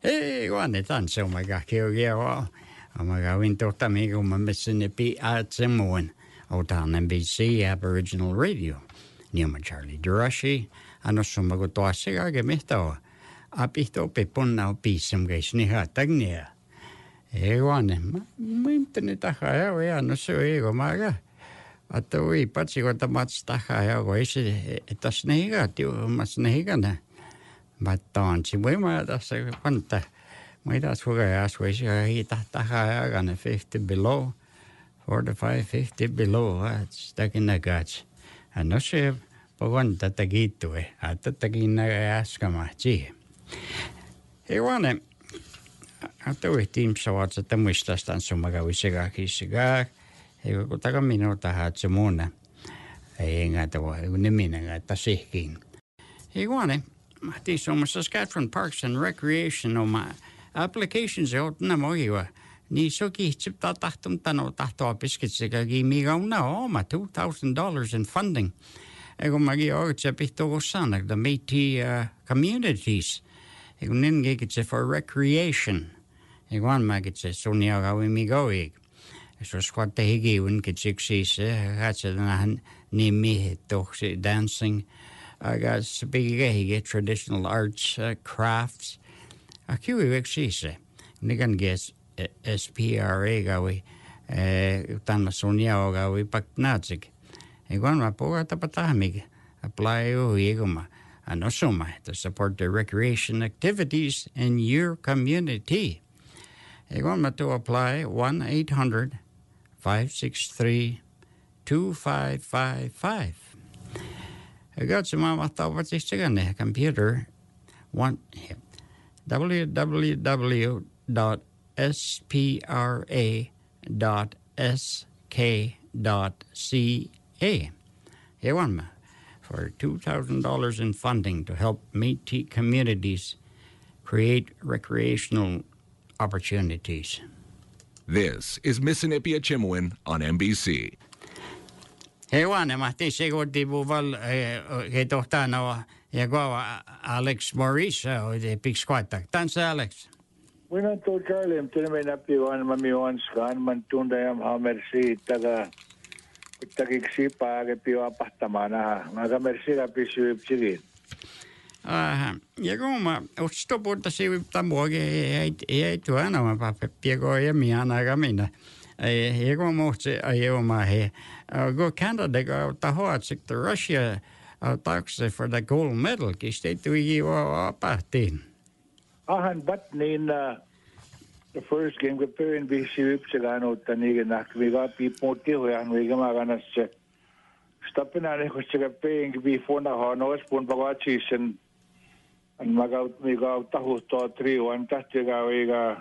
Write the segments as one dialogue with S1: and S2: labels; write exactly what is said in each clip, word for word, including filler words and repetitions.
S1: Hei, guanne tanse omaga kiugia omaga wintohta migu Mississippi at Samoan on N B C Aboriginal Radio. Niuma Charlie Durashi ano sumago toasiga gemito. Apito pepunna pisum gesniha tagnia. Hei guanne mimtene tahaya we ano sui omaga. Atoi patsi ko tamats tahaya we se tasnehiga tiu masnehiga na. Baton si we ma da se panta. My that's what I asked was he tahaya gonna fifty below. forty-five, fifty below. That's stuck in the guts. And no se pagwan tatagito eh. At tatagin na askama chi. He wane. Ato eh team sa what's at the muistas tan sumaga wisiga kisiga. He ko taga minuta ha tsumuna. He nga to unimina nga tasikin. He wane. Mati so Saskatchewan Parks and Recreation o ma applications out na mo iwa. Ni so ki chip ta tahtum tano tahto biscuits ka gi mi ga na o ma two thousand dollars in funding. Ego magi o chepito go sana the Métis uh, communities. Ego nin ge ke for recreation. Ego an magi che so ni ga we mi go ig. So squat te higi un ke chiksi se ha che na ni mi to dancing. I got big traditional arts, uh, crafts. A kiwi wexise. Nigan guess S P R A gawi. Tan Sonia o gawi paknazik. Egon ma poga tapatamig. Apply o igoma. Anosoma to support the recreation activities in your community. Egon ma to apply one eight hundred five six three two five five five. I got some of the computer. One w w w dot s p r a dot s k dot c a. Here one for two thousand dollars in funding to help Métis communities create recreational opportunities.
S2: This is Mississippi at Chimwin on N B C.
S1: Hei wane, mahti sego di buval ke tohtana ja goa Alex Maurice o de big squat. Thanks Alex.
S3: We not to Charlie, I'm telling me na piwan mami wan skan man tunda yam ha merci taga tagiksi pa ke piwa pastamana. Maga merci ka pisu psigin.
S1: Ah, ja goma, usto porta si tamoge ei ei tuana ma pa piego ja mi ana gamina. Ja goma se ayo ma he. Go Canada go tahoatsik to Russia taxe for the gold medal ki state we wa partin.
S3: Ahan but nin the first game go per in B C psigano tani nak we got people to and we ga magana se stopping ane ko se paying before na ho no spon bagachi sen and magout me go tahu to three one tastiga we ga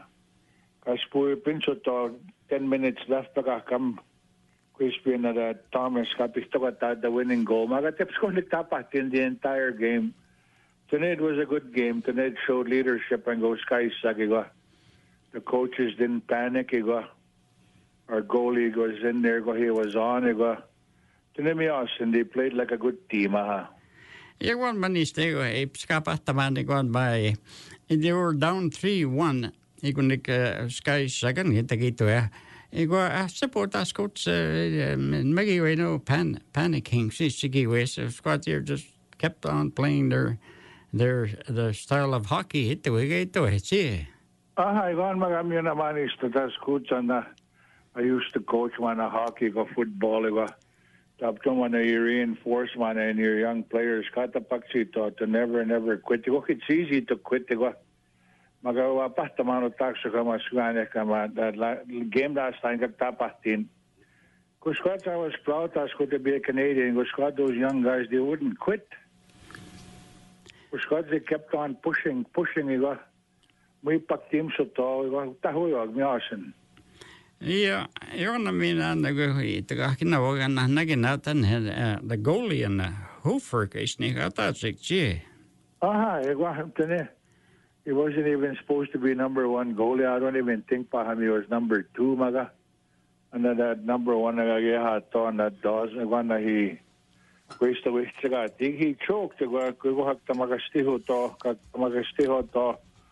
S3: kaspu pincho to ten minutes left ka come Crispin that Thomas got the winning goal. Maga tips ko nagtapat in the entire game. Tonight was a good game. Tonight showed leadership and go Sky Sagiga. The coaches didn't panic. Iga. Our goalie was in there. Go he was on. Iga. Tonight and they played like a good team. Aha.
S1: Yeah, one man is there. Skapataman gone by. They were down three one. Igunik Sky Sagan hit the gate to Ego I support us coach Maggie we no pan panicking sigi way so squad here just kept on playing their their the style of hockey hit the way to it.
S3: Ah, I gone magami na manis to das coach and I used to coach one a hockey go football go top to one you reinforce one and your young players got the paxi to never never quit. Go it's easy to quit go. Magawa pa tamano taxo kama sugane kama that game last time got tapatin. Kuskot I was proud as could be a Canadian. Kuskot those young guys they wouldn't quit. Kuskot they kept on pushing, pushing. Iga, we pak team so tall. Iga tahoyog miasen.
S1: Yeah, you're na mina na go hit. Kakina wagan na naginatan the goalie and the Hoofer is ni kata sikchi.
S3: Aha, iga tene. He wasn't even supposed to be number one goalie. I don't even think Paham he was number two, maga. And then that number one nagageha to on that does one he wasted away. He choked to go go have to magastiho to magastiho to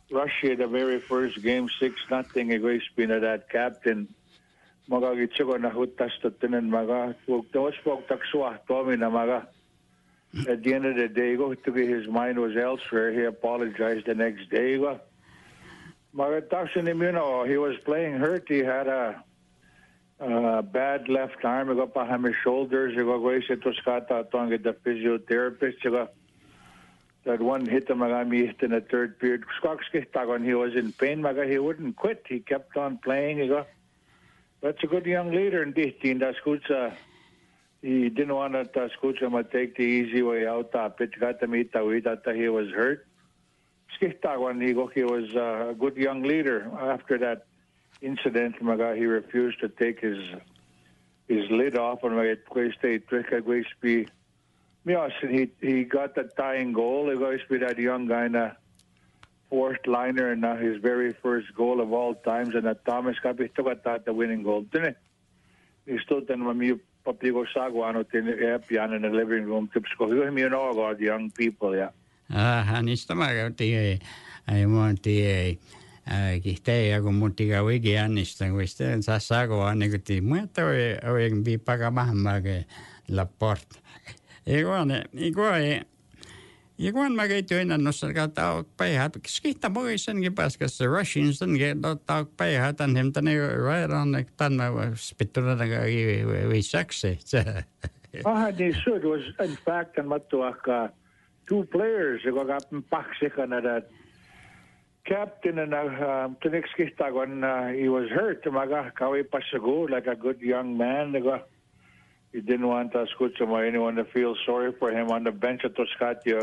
S3: Russia, the very first game, six nothing. Ego spina that captain. Maga gitsugo na hutas tutinan maga. Those folk takswa tomi na maga. At the end of the day, go to be his mind was elsewhere. He apologized the next day. Go. Maga taksin him, you know, he was playing hurt. He had a, a bad left arm. He got behind his shoulders. He got away to Toscata to get the physiotherapist. He got that one hit him in the third period. When he was in pain, he wouldn't quit. He kept on playing. He go, that's a good young leader in this team. That's good. Uh, he didn't want to uh, take the easy way out. Uh, that he was hurt. When he, go, he was uh, a good young leader. After that incident, he refused to take his his lid off and he stayed trick. Yes, he he got the tying goal. He goes with that young guy in a fourth liner and uh, his very first goal of all times. And that Thomas Capi took at the winning goal. Didn't he? He stood and when you papigo sagwano in the living room tips go. You know about young people, yeah.
S1: Ah, niistä mä käytiin ai monti kihte ja kun mutti kawiki annista kun sitten saa sagoa niin kuin muita oli oli piipaka mahmake la porte. Igual, igual, igual mä keitoin annossa kautta päihät. Skihta muisenkin pääskäs the Russians then get tauk päihät and him tänne right on the tänne spittura we sexy.
S3: Ah, they should was in fact and matuaka two players who got paksik on that captain and uh Tenexkihta when uh, he was hurt. Maga kawi pasago like a good young man. They got He didn't want us kutsumaan anyone to feel sorry for him on the bench at Toscati.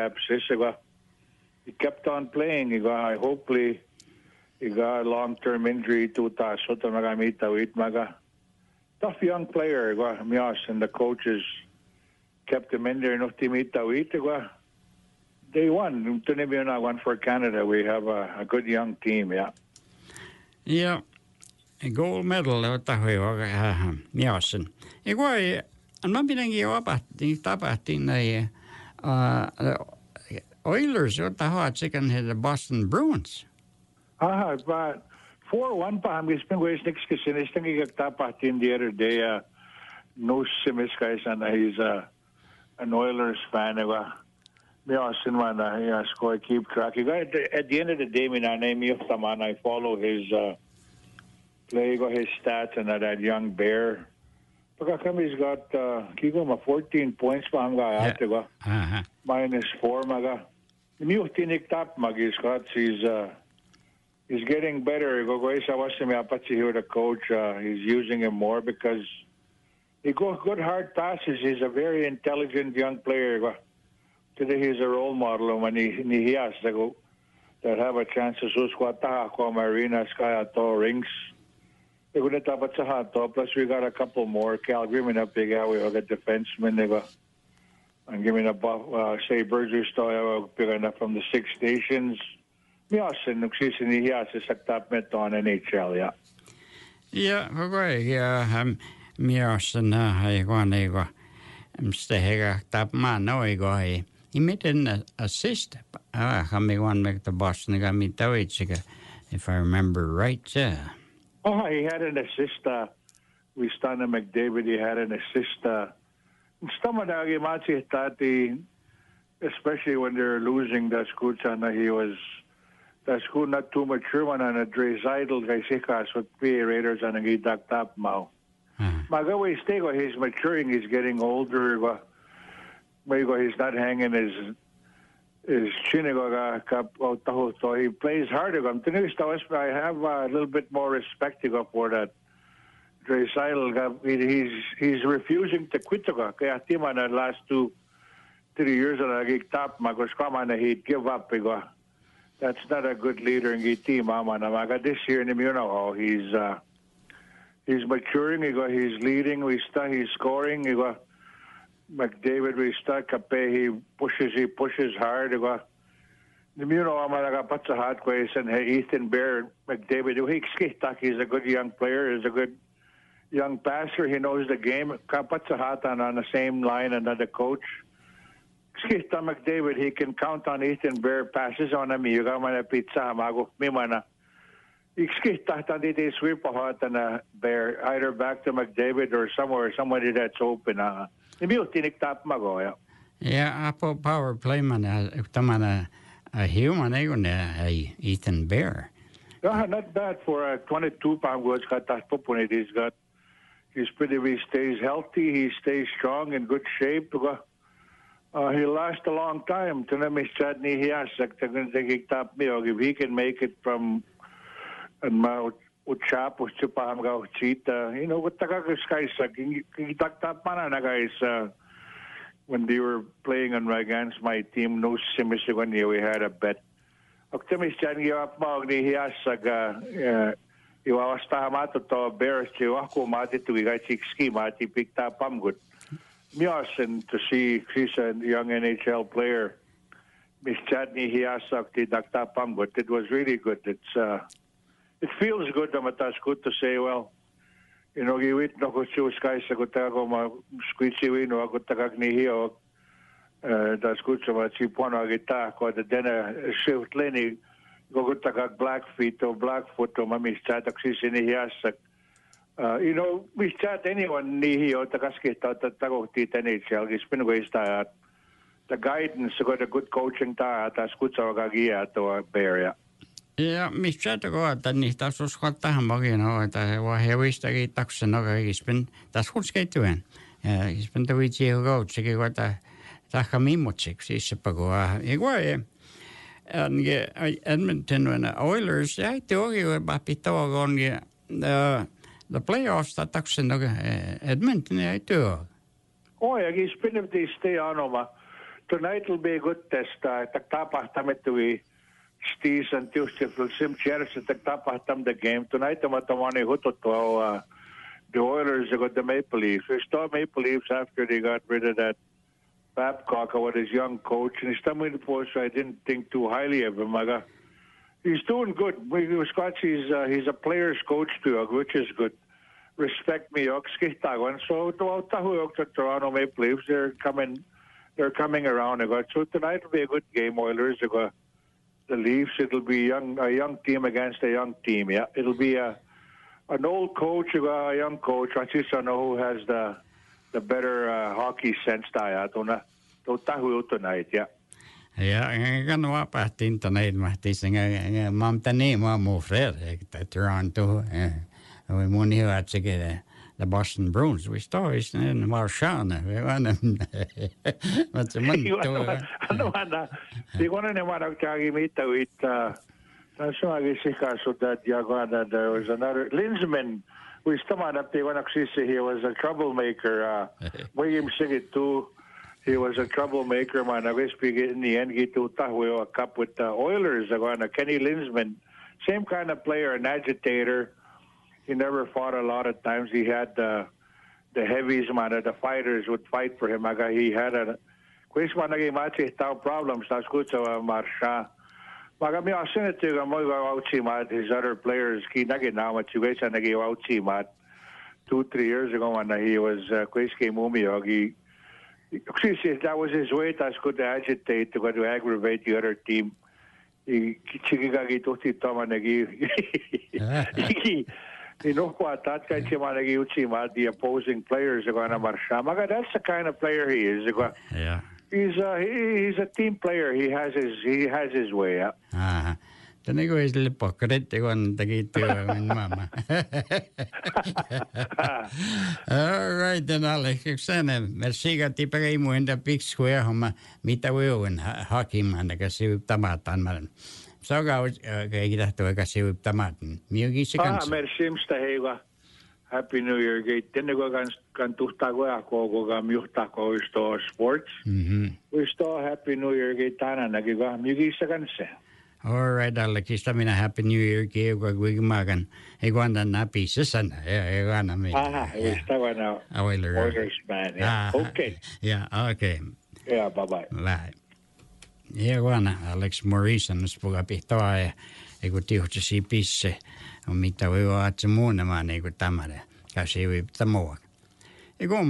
S3: He kept on playing. He got, hopefully, he got a long-term injury to Tasota Magamita Maga. Tough young player. And the coaches kept him in there. They won. Tunibina won for Canada. We have a, a good young team, yeah.
S1: Yeah. Gold medal tahui uh, miasen. Ja kun ei, mä pidänkin opahtiin, tapahtiin näin uh, Oilers, jota haat sekä the Boston Bruins.
S3: Ah, but four one pa hangis ping ways next kasi nistang tapahtiin the other day. Uh, no simiskais and he's uh, an Oilers fan. Uh, miasen man, uh, yeah, score keep track. At the, at the end of the day, my name is Taman. I follow his. Uh, Play got his stats and uh, that young bear. Pagka he's got uh, Kiko fourteen points pa ang gaya yeah. Go. Uh-huh. Minus four maga. Yung tinik tap mag he's got he's uh, he's getting better. Go go isa was me apat si the coach. Uh, he's using him more because he goes good hard passes. He's a very intelligent young player. Go. Today he's a role model and when he he has to go that have a chance to susquata ko Marina Sky to rings. Plus, we got a couple more. Calgary, we have big out. We have a defenseman. They got, and give me the buff. Uh, say Burgess, to big enough from the Six Nations. Yes, and the season he has is a top met on N H L. Yeah.
S1: Yeah, okay. Yeah, um, yes, and I go and I go. I'm staying top man. No, I go. He made an assist. Ah, I me one make the Boston. Got me to if I remember right. Yeah.
S3: Oh, he had an assist. Uh, we stunned McDavid. He had an assist. Uh, especially when they're losing, that's good. And he was, that's good, not too mature. One and a Draisaitl guy sikas with P A Raiders and a gidak tap mao. Magawa stego. He's maturing. He's getting older. Maybe he's not hanging his. Is Chinigo so he plays harder. I have a little bit more respect for that. Draisaitl, he's he's refusing to quit. Kaya tima na last two, three years na nagig top magoskwama na he'd give up. That's not a good leader in the team. This year in the he's uh, he's maturing. He's leading. He's scoring. McDavid, we stuck up. He pushes, he pushes hard. The Muno Amanaga puts a hot ways and Ethan Bear, McDavid, he's a good young player, he's a good young passer. He knows the game. Puts a hot on on the same line, another coach. Skihta McDavid, he can count on Ethan Bear passes on him. You got mana pizza mago mimana. Skihta tan dito sweep hot and a Bear either back to McDavid or somewhere somebody that's open. Ah, hindi mo tiniktap mago ya.
S1: Yeah, apo power play man tamana a human egon a Ethan Bear.
S3: Yeah, not bad for a twenty-two pound goals. Got that pupunit. He's got. He's pretty. He stays healthy. He stays strong in good shape. Uh, he'll last a long time. If he can make it from and ma uchap uchupaham ga chita, you know what the guys guys when they were playing on against my team, no simisugani we had a bet. Optimistan gi up mag ni hiasaga iwawasta mato to Bears to ako mati to ga chikski mati picked up am good. And to see he's a young N H L player, Miss Chadney Hiasak did Daktapam, but it was really good. It's uh, it feels good, Amatas, good to say, well, you know, you eat no good skies, a good tago, ma squeezy win, or a good tagagni here, that's good so much. You point out guitar, or the dinner shift lenny, go good tagag Blackfeet or Blackfoot, or Mammy Chataxis in Hiasak. Uh, you know, we chat anyone ni o takaskita ta tago ti N H L is pinugay sta the guidance got a good coaching ta ta skutsa gagia to Bear.
S1: Ja, mis chat go at ni ta so skatta hamagi no ta wa hewista gi taksen no gi spin ta skutska tuen. Ja, gi spin ta wiji go chiki go ta ta kami mochik si se pago a igual and ge Edmonton when Oilers ja to gi ba pito gon ge the the playoffs that taksen no Edmonton ja to.
S3: Oh, ja, gi spin if they stay on over. Tonight will be a good test. Uh, Taktapahtam ito eh. Stees and Tuesday will sim chairs at Taktapahtam the game. Tonight, I'm at the one who to uh, the Oilers got the Maple Leafs. We saw Maple Leafs after they got rid of that Babcock, with his young coach. And he's coming to post, so I didn't think too highly of him. I got, he's doing good. Scott, he's, uh, he's a player's coach too, which is good. Respect me, Oxkitagon. So, to Toronto Maple Leafs, they're coming. They're coming around. So tonight will be a good game. Oilers, the Leafs. It'll be young, a young team against a young team. Yeah, it'll be a an old coach, a young coach. I just don't know who has the the better uh, hockey sense. Tayo, to tahu tonight. Yeah.
S1: Ja, kan vara päätin tonight. Mä tiisin, mä oon tänne mä oon Fred, että Toronto. Vi mun hyvä sekin. The Boston Bruins, we stories in Marchand. We want them. What's the money?
S3: Ano na? Di ko na naman nagkagimita with, uh, so I guess so that Yaguana, there was another, Linsman, we staman up there when he was a troublemaker. Uh, William Sigit too, he was a troublemaker, man. I guess in the end, he took a cup with the Oilers. Kenny Linsman, same kind of player, an agitator. He never fought a lot of times. He had the the heavies, man, the fighters would fight for him. He had a quiz man naging match problems. That's good to Marsha. Maga mi asin ito yung mga outside mat. His other players, ki naging naman si Wes na naging outside mat. Two, three years ago, man, he was quiz came umiyog. He, that was his way. That's good to agitate, to go to aggravate the other team. He chigigagi tuti tama nagi. You know what? That guy the opposing players are going to Marsha. That's the kind of player he is.
S1: Yeah.
S3: He's a he, he's a team player. He has his he has his way. Yeah.
S1: Ah. Tani ko is hypocrite kon tagito min mama. All right, then Alex. Sana merci ka tipagay mo in the big square homa mitawen hockey man kasi tamatan man. So ga kay kita to kasi tamatan. Miyagi si kan.
S3: Ah, merci mstahewa. Happy New Year gate. Tinnego kan kan tuhtago ako go ga miuhta ko sto sports. Mhm. We sto Happy New Year gate tana nagiga miyagi sa kanse.
S1: All right, Alex. Ista mina Happy New Year kay ko gumagan. Iguana na pieces and iguana me.
S3: Ah, esta wana. Oilers man. Yeah. Okay.
S1: Yeah, okay.
S3: Yeah, bye-bye.
S1: Bye. Iguana Alex Morrison spoga pihtoa ja eiku tiuhtsi pisse. On mitä voi olla muuna maan eiku tamare. Kasi voi tamoa. Eiku ma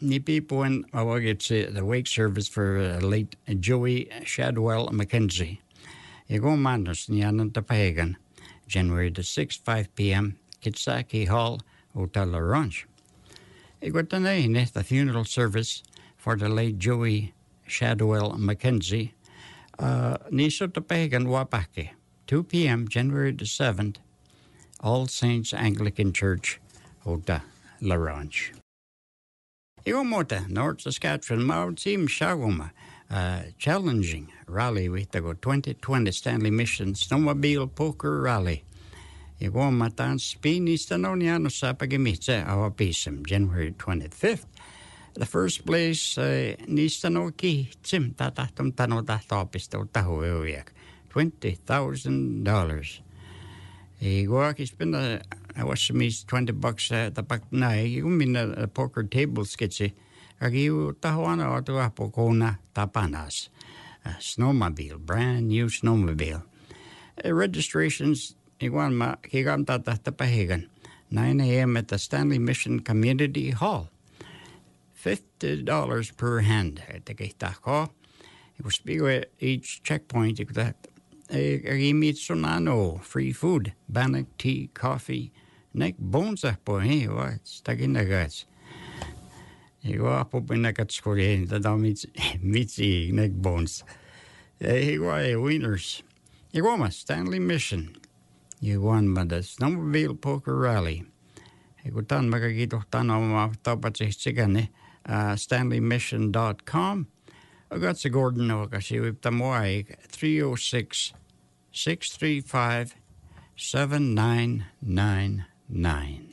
S1: ni people in oh, it's uh, the wake service for uh, late Joey Shadwell McKenzie. You go Manus Nyan the Pagan, January the sixth, five p.m. Kitsaki Hall, Hotel La Ranch. You got the name, the funeral service for the late Joey Shadwell McKenzie. Uh, Niso the Pagan Wapake, two p.m. January the seventh, All Saints Anglican Church, Hotel La Ranch. Iwamota, North Saskatchewan, Mount Sim Shagoma, uh, challenging rally with the twenty twenty Stanley Mission Snowmobile Poker Rally. Iwamatan Spini Stanoniano Sapagimitse, our Pisum, January twenty-fifth. The first place, uh, Nistanoki, Sim Tatatum Tano Tatopisto Tahoewiak, twenty thousand dollars. Iwak has been a I was me twenty bucks at the back night. You mean a poker table sketchy. Agiu Tahuana or to Apocona Tapanas. A snowmobile, brand new snowmobile. Uh, registrations, Iguanma, Higanta Tapahagan, nine a.m. at the Stanley Mission Community Hall. fifty dollars per hand at the Gaitako. It was big at each checkpoint. That Sunano, free food, bannock, tea, coffee. Nek bones up po eh, wa stagin na gats. Iwa po pinakats ko rin, tadaw mitsi, nek bones. Iwa eh, winners. Iwa ma, Stanley Mission. Iwa ma, the Snowmobile Poker Rally. Iwa tan makakito tanaw mga tapat sa sigan eh, uh, stanley mission dot com. I got sa Gordon no kasi wip tamuay, three oh six, six three five, seven nine nine nine.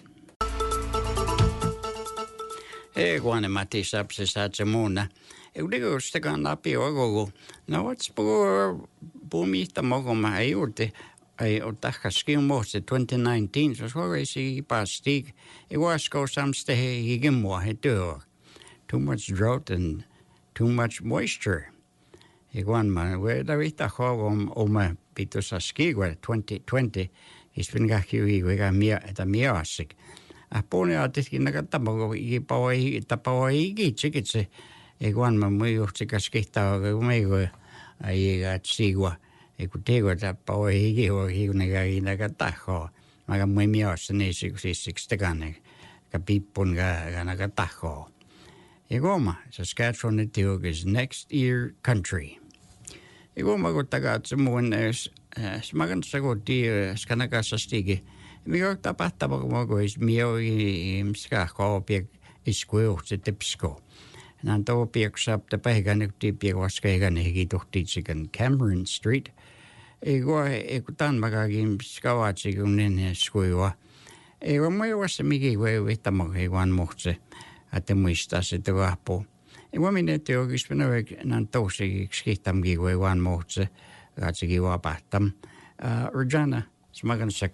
S1: Eh, guane mati sapse sa muna. E udigo stagan api ogogo. Na what's po bumita mogo maayurte. Ay otakaskin mo sa twenty nineteen. So so si pastig. E was go some stay higimwa heto. Too much drought and too much moisture. E guan ma we davita ho om oma pito sa skigwa twenty twenty. Ispinga kiwi we ga mia eta miasik. A pone atis kinakatamo i pawai tapawai gi chikitse. E guan ma muy chikaskita go mego ai ga sigwa. E kutego tapawai gi o hi nega inakataho. Maga muy mias ne sik sik stegane. Kapipon ga ga nakataho. E goma Saskatchewan itiog is next year country. E goma go taga tsumun es smagan sago di skanaka sa stigi. Migo tapata mo go is mio i mska ko pek iskuo se tipsko. Nanto pek sap te pagan ti pek waskega ne gi tohti chicken Cameron Street. E go e kutan magagi mska wa chigunen skuo. E go mo was migi we with the mo e wan mochtse. At the muista se te vapo. E wamine te ogis penavek nanto se skitam gi we wan mochtse. Gatsigi wa patam. Regina smagansek.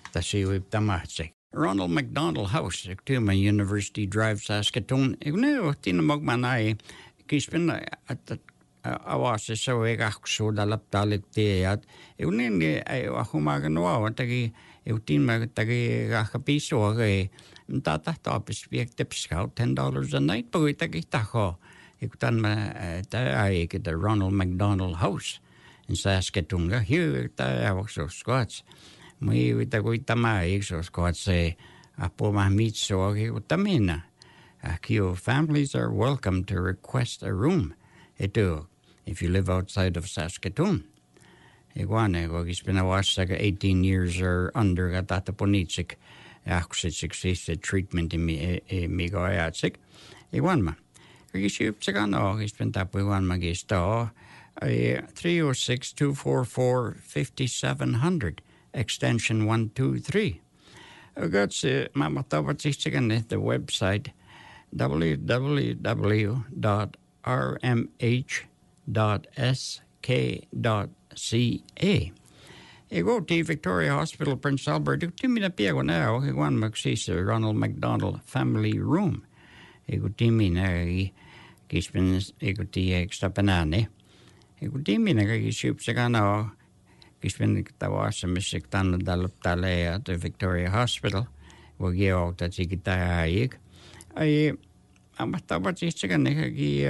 S1: Ronald McDonald House, Tuma University Drive, Saskatoon. Ik nu tien mogmanai. Kispin at awas so egak so dalap dalit teat. Ik nu ai ahumaganwa tagi eutin mag tagi gakapiso age. Tata tapis piek tipscout ten dollars a night. Pag tagi taho. Ik tan ma ta ai the Ronald McDonald House in Saskatoon. Here ta awas so Scots. Mui wita kuita mai so Scots apo mahmitso agi utamina. Akio families are welcome to request a room. Ito if you live outside of Saskatoon. Iguane gogis pinawasaga eighteen years or under gatata ponitsik. Aksitsik treatment in mi mi goyatsik. Iguanma. Gogis yupsagano gis pentapo iguanma gisto. three oh six, two four four, five seven hundred. Extension one two three. Got Mama Tabatsigan the website w w w dot r m h dot s k dot c a. I go to Victoria Hospital, Prince Albert. Do me the piego now. I want Maxisa Ronald McDonald Family Room. I go to me now. Kispin, I go to extra banana. I go to me now. I soup sagano. Kispin tawas misik tan dalop tale at the Victoria Hospital. Wagi og that sigitaig. I amma tavatitsaga nehagi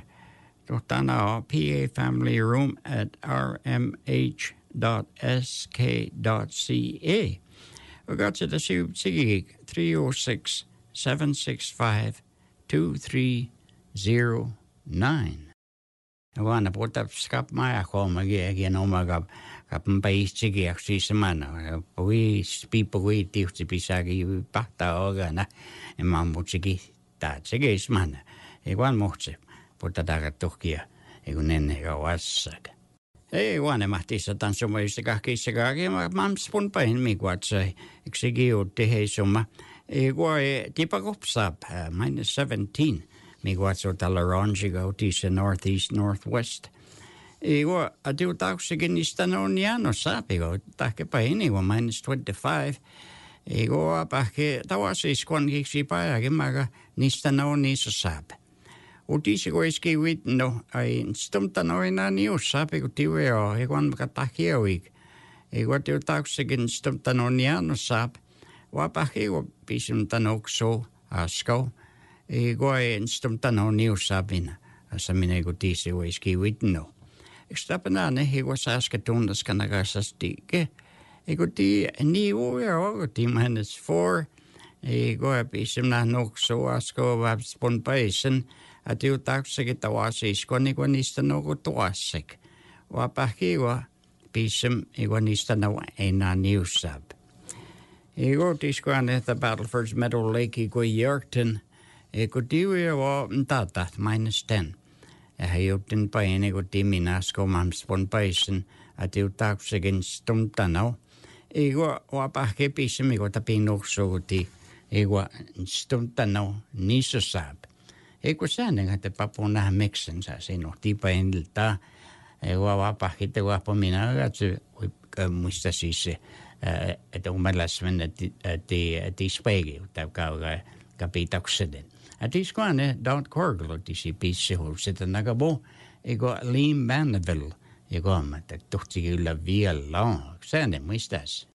S1: tohtana P A Family Room at r m h dot s k dot c a. We got to the Sig three oh six, seven six five, two three zero nine. Wana pota skap maya koma gi again omaga kapun país sigi aksi semana. Pui people we tiuti pisagi pata ogana e mambo sigi ta sigi semana. E wan mohtse pota daga tokia e gunene ga wasak. Ei wana mahtisa tansoma istaka kisaka gi mam spun pain mi kwatsa eksigi o te he soma. E gua e tipagopsap minus seventeen. Mi guazzo dall'Orange go to northeast northwest. E go a do taxigin istanoniano sapigo take paini go minus twenty-five. E go a perché tawasi squan gixi pa gimaga nistanoni so sap. O disi go iski wit no ai stumtano ina niu sapigo tiweo e guan kataki week. E go do taxigin stumtanoniano sap. Wa perché go bisum tanokso asko. E goe en stumtano niu sabina. Asa mine go tisi o iski witno. E stapana he go Saskatoon das kanagasas tike. E go ti ni o e o go ti minus four. E goe bisum na nok so asko wab spon paisen. A tiu taksik tawasi isko ni go nista no go tuasik. Wa paki go bisum e go nista no e na niu sab. E go tisko ane the Battleford's Meadow Lake e go Yorkton. E ko tiwi o mtata minus ten. E haiutin paine ko timinas ko mam spon paisen a tiu taksegin stumtanau. E ko o apake pisimi ko tapinokso ko ti. E ko stumtanau nisosab. E ko säännön, että papu nähdä meksen saa sinu tipainilta. E ko apake te ko minä katsu muista siis että umelasven että spegi tai kauga kapitakseden. At is kwane dot korglo tisi pisse hol sitä nagabo ego Liam Vanderbilt ego amma että tohti kyllä vielä säännön muistas.